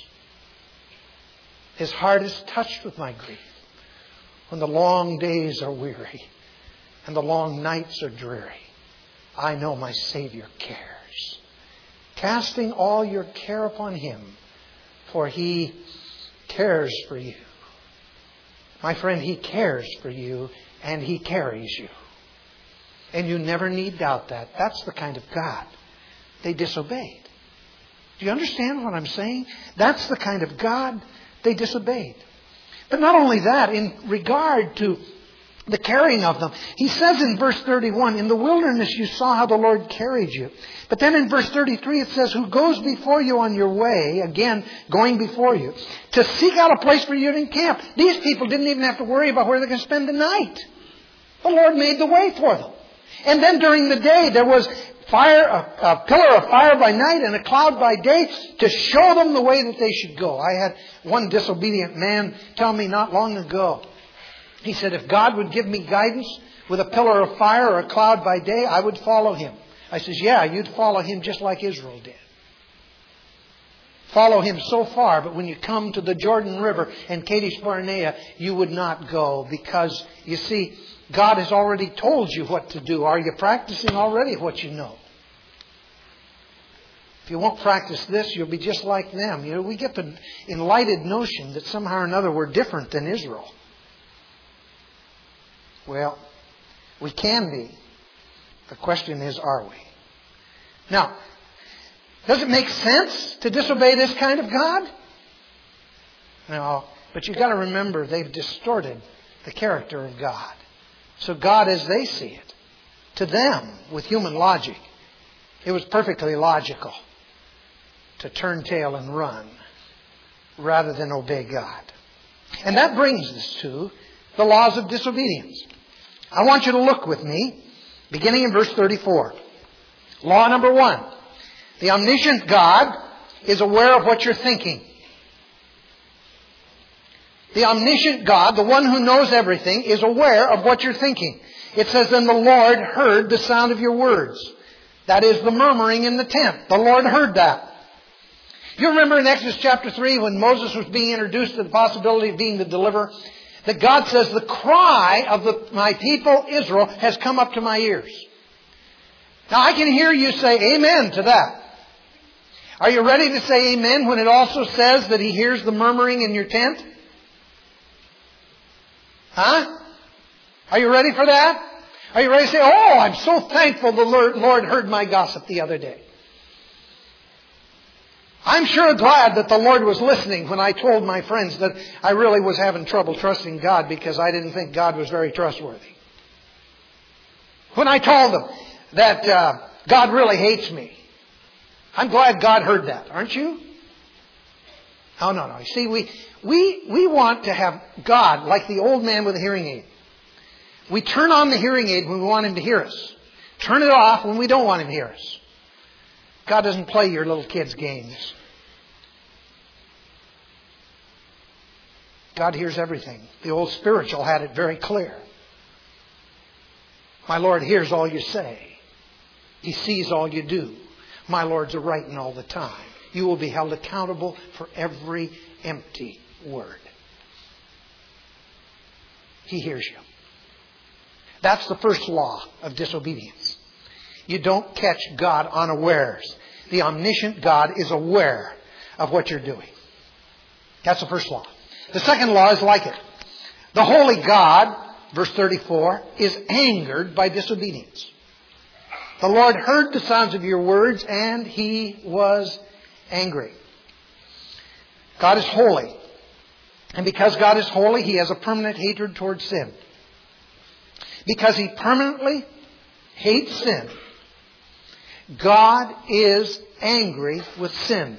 His heart is touched with my grief when the long days are weary and the long nights are dreary. I know my Savior cares. Casting all your care upon Him, for He cares for you. My friend, He cares for you and He carries you. And you never need doubt that. That's the kind of God they disobeyed. Do you understand what I'm saying? That's the kind of God they disobeyed. But not only that, in regard to the carrying of them, He says in verse thirty-one, in the wilderness you saw how the Lord carried you. But then in verse thirty-three it says, who goes before you on your way, again, going before you, to seek out a place for you to encamp. These people didn't even have to worry about where they're going to spend the night. The Lord made the way for them. And then during the day there was fire, a, a pillar of fire by night and a cloud by day to show them the way that they should go. I had one disobedient man tell me not long ago. He said, if God would give me guidance with a pillar of fire or a cloud by day, I would follow Him. I says, yeah, you'd follow Him just like Israel did. Follow Him so far, but when you come to the Jordan River and Kadesh Barnea, you would not go, because, you see, God has already told you what to do. Are you practicing already what you know? If you won't practice this, you'll be just like them. You know, we get the enlightened notion that somehow or another we're different than Israel. Well, we can be. The question is, are we? Now, does it make sense to disobey this kind of God? No, but you've got to remember they've distorted the character of God. So God, as they see it, to them, with human logic, it was perfectly logical to turn tail and run rather than obey God. And that brings us to the laws of disobedience. I want you to look with me, beginning in verse thirty-four. Law number one. The omniscient God is aware of what you're thinking. The omniscient God, the one who knows everything, is aware of what you're thinking. It says, then the Lord heard the sound of your words. That is the murmuring in the tent. The Lord heard that. You remember in Exodus chapter three when Moses was being introduced to the possibility of being the deliverer, that God says, the cry of the, my people Israel has come up to my ears. Now I can hear you say amen to that. Are you ready to say amen when it also says that He hears the murmuring in your tent? Huh? Are you ready for that? Are you ready to say, oh, I'm so thankful the Lord, Lord heard my gossip the other day. I'm sure glad that the Lord was listening when I told my friends that I really was having trouble trusting God because I didn't think God was very trustworthy. When I told them that uh, God really hates me, I'm glad God heard that, aren't you? Oh, no, no. You see, we, we, we want to have God like the old man with a hearing aid. We turn on the hearing aid when we want Him to hear us. Turn it off when we don't want Him to hear us. God doesn't play your little kids' games. God hears everything. The old spiritual had it very clear. My Lord hears all you say. He sees all you do. My Lord's a writing all the time. you will be held accountable for every empty word. He hears you. That's the first law of disobedience. You don't catch God unawares. The omniscient God is aware of what you're doing. That's the first law. The second law is like it. The holy God, verse thirty-four, is angered by disobedience. The Lord heard the sounds of your words and He was angry. God is holy. And because God is holy, He has a permanent hatred towards sin. Because He permanently hates sin, God is angry with sin.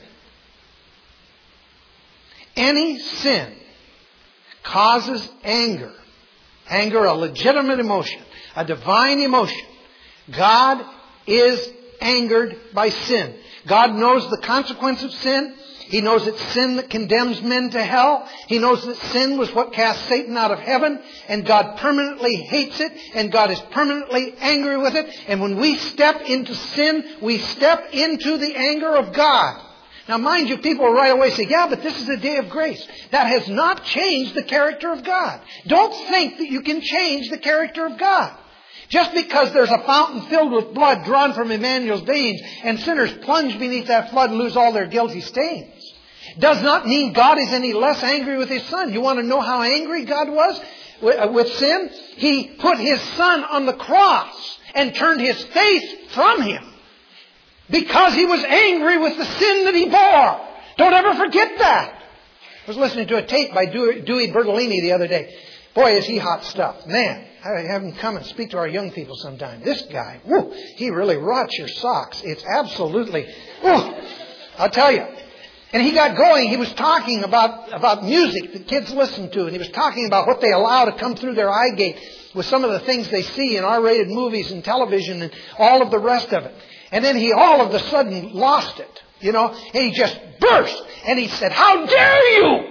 Any sin causes anger. Anger, a legitimate emotion, a divine emotion. God is angered by sin. God knows the consequence of sin. He knows it's sin that condemns men to hell. He knows that sin was what cast Satan out of heaven. And God permanently hates it. And God is permanently angry with it. And when we step into sin, we step into the anger of God. Now mind you, people will right away say, yeah, but this is a day of grace. That has not changed the character of God. Don't think that you can change the character of God. Just because there's a fountain filled with blood drawn from Emmanuel's veins and sinners plunge beneath that flood and lose all their guilty stains, does not mean God is any less angry with His Son. You want to know how angry God was with sin? He put His Son on the cross and turned His face from Him because He was angry with the sin that He bore. Don't ever forget that. I was listening to a tape by Dewey Bertolini the other day. Boy, is he hot stuff. Man, I have him come and speak to our young people sometime. This guy, whoo, he really rots your socks. It's absolutely, whoo, I'll tell you. And he got going. He was talking about, about music that kids listen to. And he was talking about what they allow to come through their eye gate with some of the things they see in R-rated movies and television and all of the rest of it. And then he all of a sudden lost it, you know, and he just burst. And he said, how dare you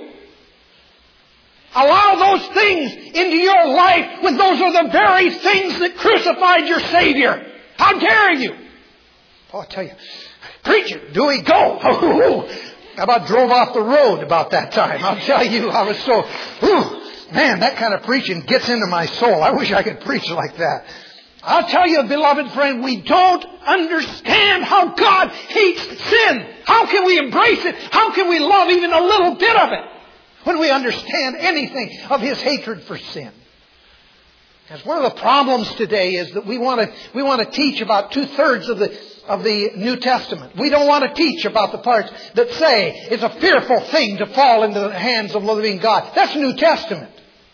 allow those things into your life when those are the very things that crucified your Savior? How dare you? Oh, I'll tell you, preacher, Dewey, go. I about drove off the road about that time. I'll tell you, I was so, whew, man, that kind of preaching gets into my soul. I wish I could preach like that. I'll tell you, beloved friend, we don't understand how God hates sin. How can we embrace it? How can we love even a little bit of it when we understand anything of His hatred for sin? Because one of the problems today is that we want to we want to teach about two-thirds of the of the New Testament. We don't want to teach about the parts that say it's a fearful thing to fall into the hands of the living God. That's New Testament.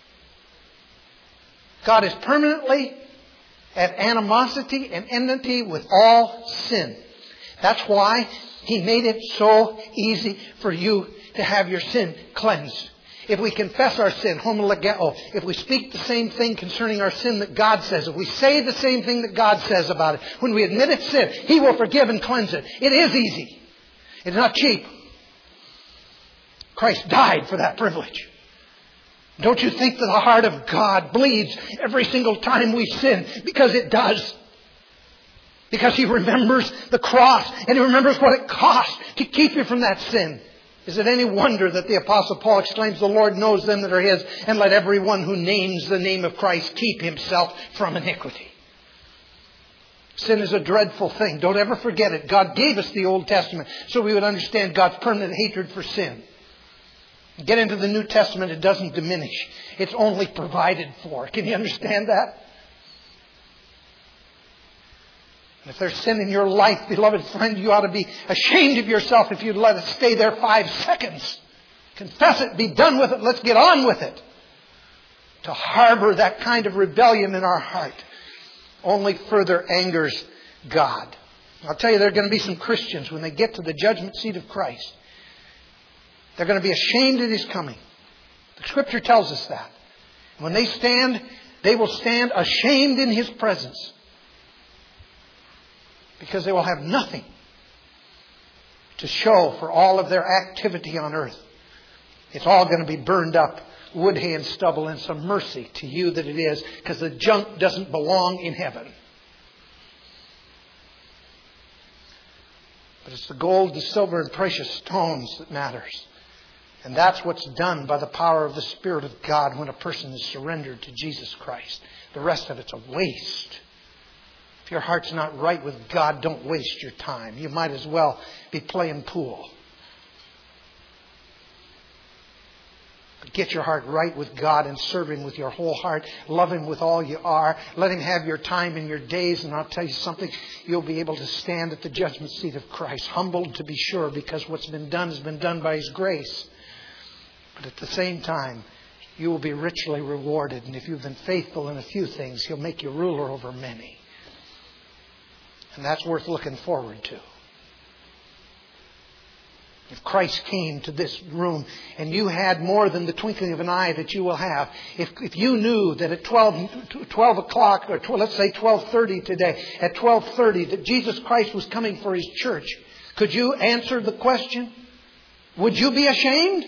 God is permanently at animosity and enmity with all sin. That's why He made it so easy for you to have your sin cleansed. If we confess our sin, homologeo, if we speak the same thing concerning our sin that God says, if we say the same thing that God says about it, when we admit it's sin, He will forgive and cleanse it. It is easy. It's not cheap. Christ died for that privilege. Don't you think that the heart of God bleeds every single time we sin? Because it does. Because He remembers the cross and He remembers what it cost to keep you from that sin. Is it any wonder that the Apostle Paul exclaims, the Lord knows them that are His, and let everyone who names the name of Christ keep himself from iniquity. Sin is a dreadful thing. Don't ever forget it. God gave us the Old Testament so we would understand God's permanent hatred for sin. Get into the New Testament, it doesn't diminish. It's only provided for. Can you understand that? And if there's sin in your life, beloved friend, you ought to be ashamed of yourself if you'd let it stay there five seconds. Confess it, be done with it, let's get on with it. To harbor that kind of rebellion in our heart only further angers God. I'll tell you, there are going to be some Christians when they get to the judgment seat of Christ. They're going to be ashamed at His coming. The Scripture tells us that. When they stand, they will stand ashamed in His presence. Because they will have nothing to show for all of their activity on earth. It's all going to be burned up, wood, hay, and stubble, and some mercy to you that it is, because the junk doesn't belong in heaven. But But it's the gold, the silver, and precious stones that matters. And that's what's done by the power of the Spirit of God when a person is surrendered to Jesus Christ. The rest of it's a waste. If your heart's not right with God, don't waste your time. You might as well be playing pool. But get your heart right with God and serve Him with your whole heart. Love Him with all you are. Let Him have your time and your days. And I'll tell you something, you'll be able to stand at the judgment seat of Christ. Humbled to be sure, because what's been done has been done by His grace. But at the same time, you will be richly rewarded. And if you've been faithful in a few things, He'll make you ruler over many. And that's worth looking forward to. If Christ came to this room and you had more than the twinkling of an eye that you will have, if, if you knew that at twelve, twelve o'clock, or twelve, let's say twelve thirty today, at twelve thirty that Jesus Christ was coming for His church, could you answer the question? Would you be ashamed?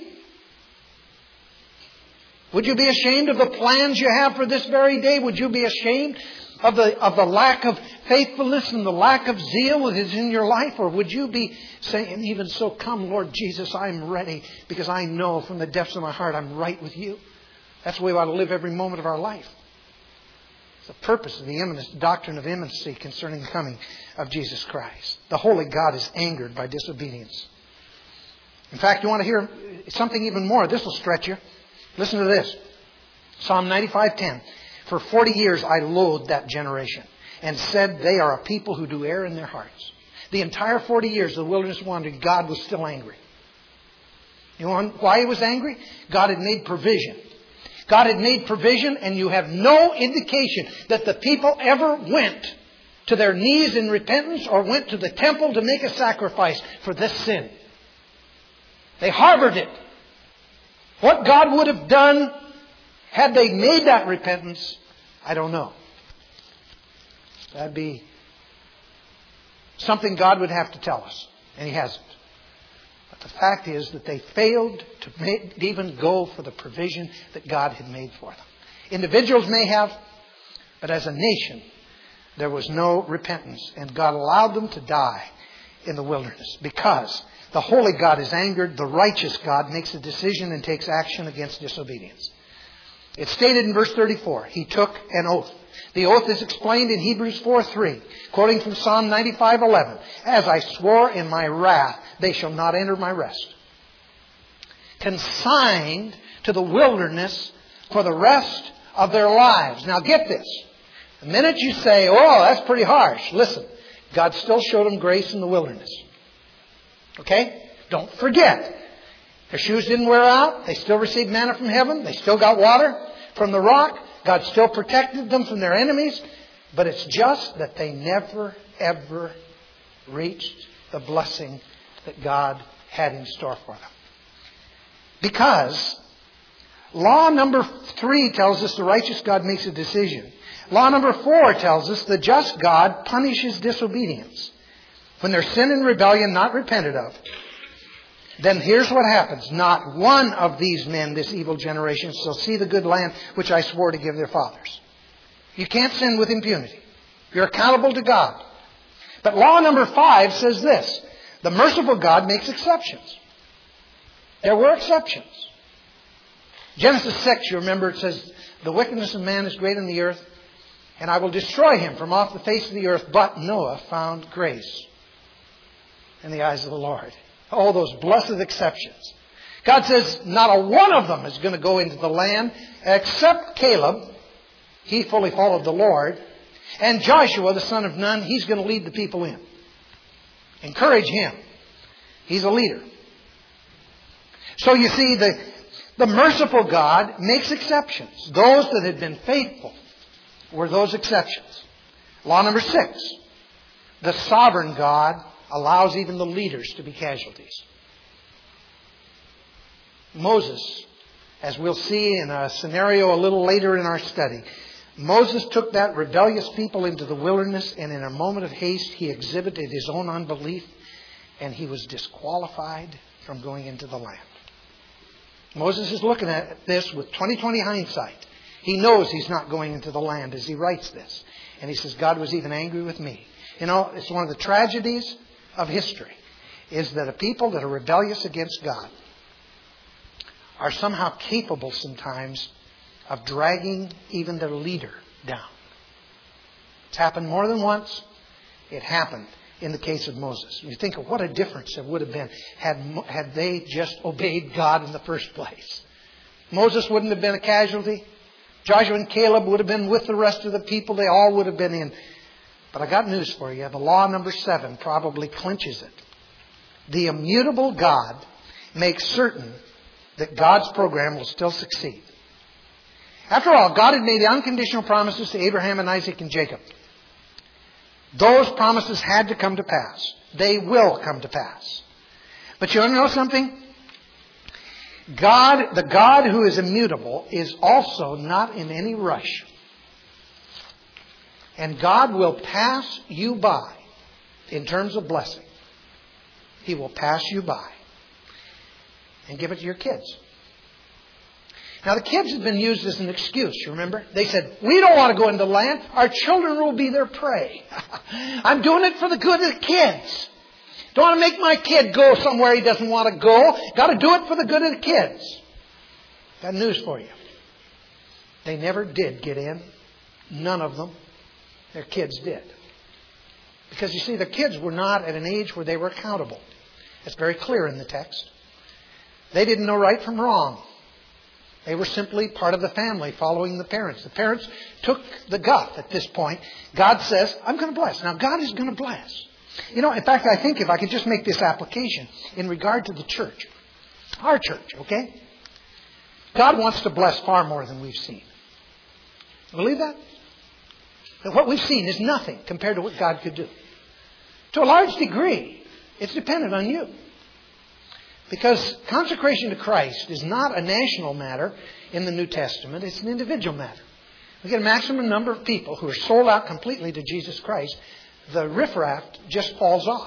Would you be ashamed of the plans you have for this very day? Would you be ashamed of the of the lack of faithfulness and the lack of zeal that is in your life? Or would you be saying, even so, come Lord Jesus, I'm ready, because I know from the depths of my heart I'm right with You. That's the way we ought to live every moment of our life. It's the purpose of the imminence, doctrine of imminency concerning the coming of Jesus Christ. The Holy God is angered by disobedience. In fact, you want to hear something even more? This will stretch you. Listen to this. Psalm ninety-five ten. For forty years I loathed that generation and said they are a people who do err in their hearts. The entire forty years of the wilderness wandering, God was still angry. You know why He was angry? God had made provision. God had made provision, and you have no indication that the people ever went to their knees in repentance or went to the temple to make a sacrifice for this sin. They harbored it. What God would have done had they made that repentance, I don't know. That'd be something God would have to tell us. And He hasn't. But the fact is that they failed to make, even go for the provision that God had made for them. Individuals may have, but as a nation, there was no repentance. And God allowed them to die in the wilderness because the holy God is angered. The righteous God makes a decision and takes action against disobedience. It's stated in verse thirty-four. He took an oath. The oath is explained in Hebrews four three, quoting from Psalm ninety-five eleven. As I swore in my wrath, they shall not enter my rest. Consigned to the wilderness for the rest of their lives. Now get this. The minute you say, oh, that's pretty harsh. Listen, God still showed them grace in the wilderness. Okay? Don't forget. Their shoes didn't wear out. They still received manna from heaven. They still got water from the rock. God still protected them from their enemies. But it's just that they never, ever reached the blessing that God had in store for them. Because law number three tells us the righteous God makes a decision. Law number four tells us the just God punishes disobedience. When there's sin and rebellion not repented of, then here's what happens. Not one of these men, this evil generation, shall see the good land which I swore to give their fathers. You can't sin with impunity. You're accountable to God. But law number five says this. The merciful God makes exceptions. There were exceptions. Genesis six, you remember, it says, the wickedness of man is great in the earth, and I will destroy him from off the face of the earth. But Noah found grace in the eyes of the Lord. All those blessed exceptions. God says not a one of them is going to go into the land except Caleb. He fully followed the Lord. And Joshua, the son of Nun, he's going to lead the people in. Encourage him. He's a leader. So you see, the, the merciful God makes exceptions. Those that had been faithful were those exceptions. Law number six. The sovereign God allows even the leaders to be casualties. Moses, as we'll see in a scenario a little later in our study, Moses took that rebellious people into the wilderness, and in a moment of haste he exhibited his own unbelief, and he was disqualified from going into the land. Moses is looking at this with twenty twenty hindsight. He knows he's not going into the land as he writes this. And he says, God was even angry with me. You know, it's one of the tragedies of history is that a people that are rebellious against God are somehow capable sometimes of dragging even their leader down. It's happened more than once. It happened in the case of Moses. You think of what a difference it would have been had, had they just obeyed God in the first place. Moses wouldn't have been a casualty. Joshua and Caleb would have been with the rest of the people. They all would have been in. But I got news for you. The law number seven probably clinches it. The immutable God makes certain that God's program will still succeed. After all, God had made the unconditional promises to Abraham and Isaac and Jacob. Those promises had to come to pass. They will come to pass. But you want to know something? God, the God who is immutable, is also not in any rush. And God will pass you by in terms of blessing. He will pass you by and give it to your kids. Now the kids have been used as an excuse, you remember? They said, we don't want to go into the land. Our children will be their prey. I'm doing it for the good of the kids. Don't want to make my kid go somewhere he doesn't want to go. Got to do it for the good of the kids. Got news for you. They never did get in. None of them. Their kids did. Because you see, their kids were not at an age where they were accountable. It's very clear in the text. They didn't know right from wrong. They were simply part of the family following the parents. The parents took the guff at this point. God says, I'm going to bless. Now, God is going to bless. You know, in fact, I think if I could just make this application in regard to the church. Our church, okay? God wants to bless far more than we've seen. Believe that? That what we've seen is nothing compared to what God could do. To a large degree, it's dependent on you. Because consecration to Christ is not a national matter in the New Testament. It's an individual matter. We get a maximum number of people who are sold out completely to Jesus Christ. The riffraff just falls off.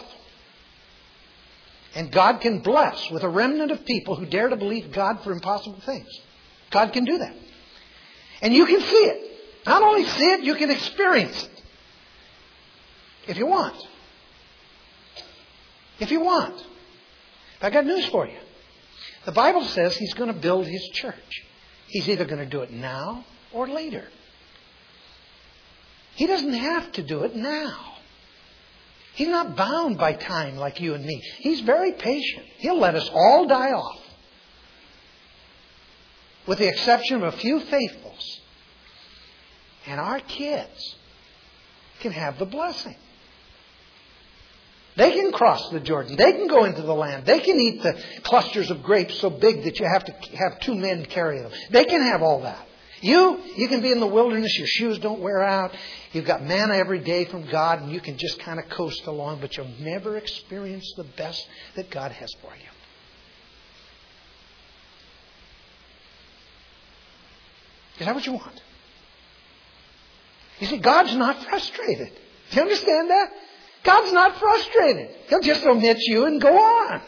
And God can bless with a remnant of people who dare to believe God for impossible things. God can do that. And you can see it. Not only see it, you can experience it. If you want. If you want. I got news for you. The Bible says He's going to build His church. He's either going to do it now or later. He doesn't have to do it now. He's not bound by time like you and me. He's very patient. He'll let us all die off. With the exception of a few faithfuls. And our kids can have the blessing. They can cross the Jordan. They can go into the land. They can eat the clusters of grapes so big that you have to have two men carry them. They can have all that. You, you can be in the wilderness. Your shoes don't wear out. You've got manna every day from God, and you can just kind of coast along, but you'll never experience the best that God has for you. Is that what you want? You see, God's not frustrated. Do you understand that? God's not frustrated. He'll just omit you and go on.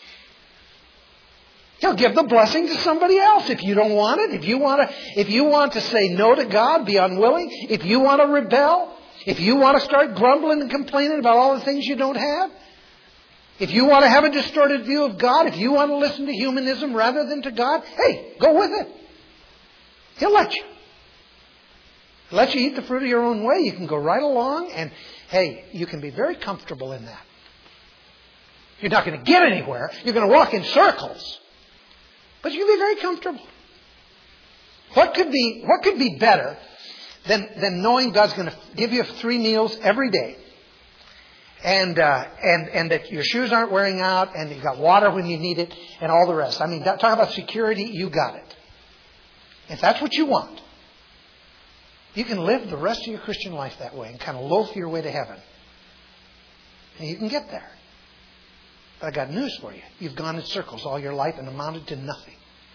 He'll give the blessing to somebody else if you don't want it. If you want to, if you want to say no to God, be unwilling. If you want to rebel. If you want to start grumbling and complaining about all the things you don't have. If you want to have a distorted view of God. If you want to listen to humanism rather than to God. Hey, go with it. He'll let you. He'll let you eat the fruit of your own way. You can go right along and, hey, you can be very comfortable in that. You're not going to get anywhere. You're going to walk in circles. But you can be very comfortable. What could be, what could be better than, than knowing God's going to give you three meals every day? And, uh, and, and that your shoes aren't wearing out and you've got water when you need it and all the rest. I mean, talk about security, you got it. If that's what you want, you can live the rest of your Christian life that way and kind of loaf your way to heaven. And you can get there. But I got news for you. You've gone in circles all your life and amounted to nothing.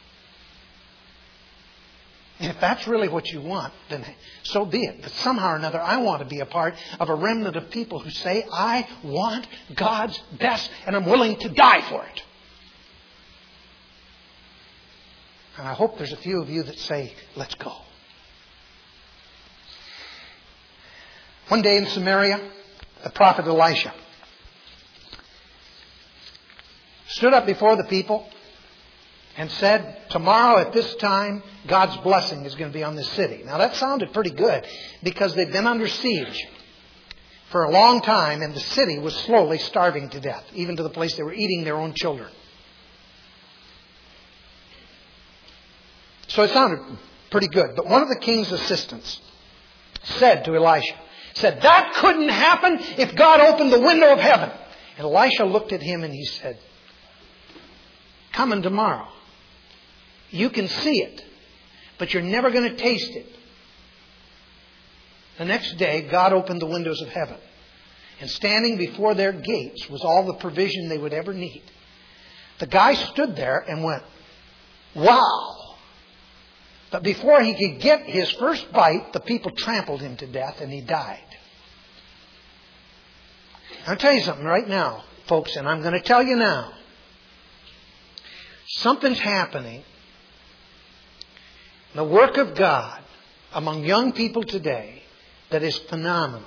And if that's really what you want, then so be it. But somehow or another, I want to be a part of a remnant of people who say, I want God's best and I'm willing to die for it. And I hope there's a few of you that say, let's go. One day in Samaria, the prophet Elisha stood up before the people and said, tomorrow at this time, God's blessing is going to be on this city. Now that sounded pretty good because they'd been under siege for a long time and the city was slowly starving to death, even to the place they were eating their own children. So it sounded pretty good. But one of the king's assistants said to Elisha, said, that couldn't happen if God opened the window of heaven. And Elisha looked at him and he said, coming tomorrow. You can see it, but you're never going to taste it. The next day, God opened the windows of heaven. And standing before their gates was all the provision they would ever need. The guy stood there and went, wow. But before he could get his first bite, the people trampled him to death and he died. I'll tell you something right now, folks, and I'm going to tell you now. Something's happening. The work of God among young people today that is phenomenal.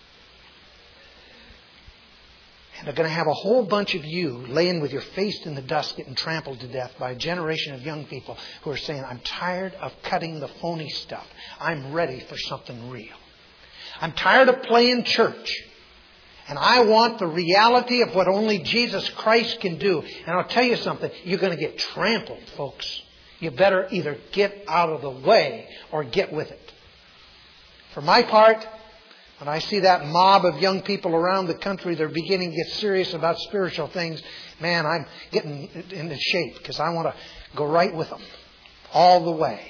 And they're going to have a whole bunch of you laying with your face in the dust getting trampled to death by a generation of young people who are saying, I'm tired of cutting the phony stuff. I'm ready for something real. I'm tired of playing church. And I want the reality of what only Jesus Christ can do. And I'll tell you something. You're going to get trampled, folks. You better either get out of the way or get with it. For my part, when I see that mob of young people around the country, they're beginning to get serious about spiritual things. Man, I'm getting into shape because I want to go right with them all the way.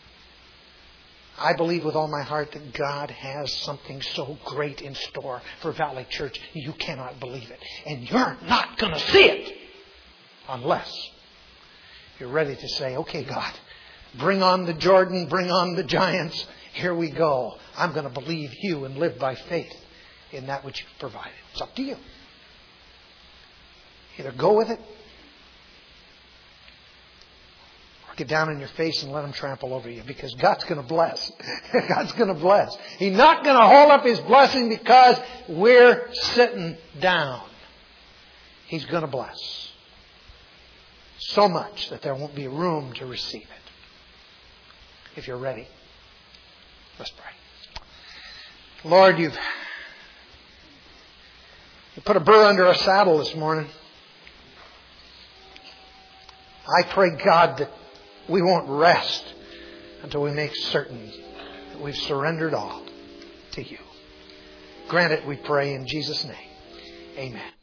I believe with all my heart that God has something so great in store for Valley Church. You cannot believe it. And you're not going to see it unless you're ready to say, okay, God, bring on the Jordan, bring on the giants. Here we go. I'm going to believe you and live by faith in that which you've provided. It's up to you. Either go with it or get down on your face and let them trample over you, because God's going to bless. God's going to bless. He's not going to hold up His blessing because we're sitting down. He's going to bless. So much that there won't be room to receive it. If you're ready, let's pray. Lord, you've you put a burr under our saddle this morning. I pray, God, that we won't rest until we make certain that we've surrendered all to you. Grant it, we pray, in Jesus' name. Amen.